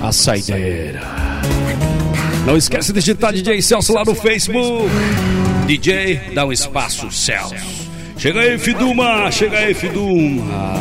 A saideira. Não esquece de digitar DJ Celso lá no Facebook. DJ, dá um espaço, Celso. Chega aí, Fiduma. Chega aí, Fiduma.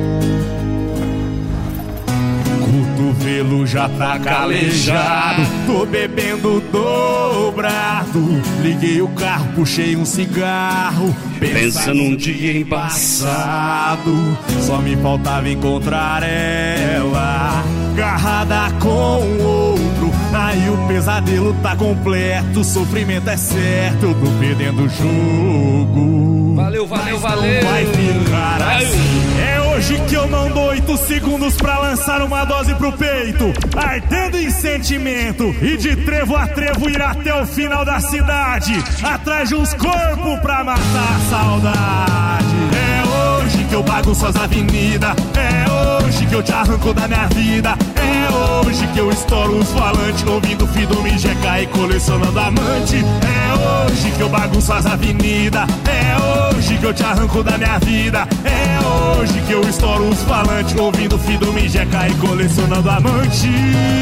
Cotovelo já tá calejado, tô bebendo dobrado. Liguei o carro, puxei um cigarro, Pensa num dia embaçado. Só me faltava encontrar ela agarrada com o outro. Aí o pesadelo tá completo, o sofrimento é certo, eu tô perdendo o jogo. Valeu. Vai ficar assim. É hoje que eu não dou 8 segundos pra lançar uma dose pro peito, ardendo em sentimento, e de trevo a trevo ir até o final da cidade, atrás de uns corpos pra matar a saudade. É hoje que eu bagunço as avenidas, é hoje que eu te arranco da minha vida, é hoje que eu estouro os falantes, ouvindo Fiduma e Jeca e colecionando amante. É hoje que eu bagunço as avenidas, é hoje que eu te arranco da minha vida, é hoje que eu estouro os falantes, ouvindo Fiduma e Jeca e colecionando amante.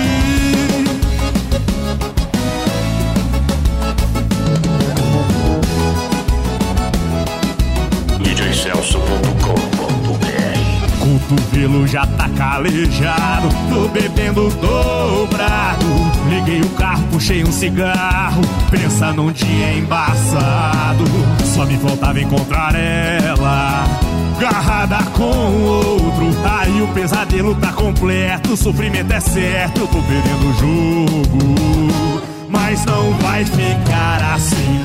Cotovelo já tá calejado, tô bebendo dobrado. Liguei o carro, puxei um cigarro, pensa num dia embaçado. Só me faltava encontrar ela agarrada com o outro. Aí o pesadelo tá completo, o sofrimento é certo, eu tô perdendo o jogo. Mas não vai ficar assim.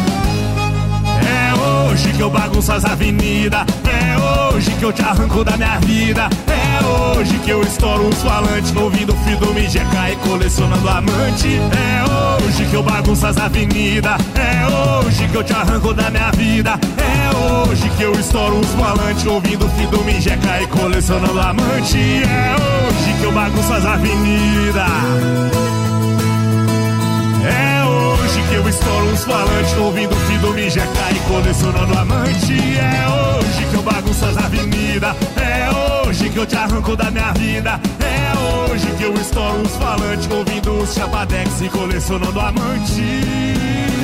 É hoje que eu bagunço as avenidas, é hoje que eu te arranco da minha vida, é hoje que eu estouro os falantes, ouvindo Fiduma e Jeca e colecionando amante. É hoje que eu bagunço as avenidas, é hoje que eu te arranco da minha vida, é hoje que eu estouro os falantes, ouvindo Fiduma e Jeca e colecionando amante. É hoje que eu bagunço as avenidas, é hoje que eu estouro os falantes, ouvindo Fiduma e Jeca e colecionando amante. É hoje que eu bagunço as avenidas, é hoje que eu te arranco da minha vida, é hoje que eu estouro os falantes, ouvindo os chapadex e colecionando amante.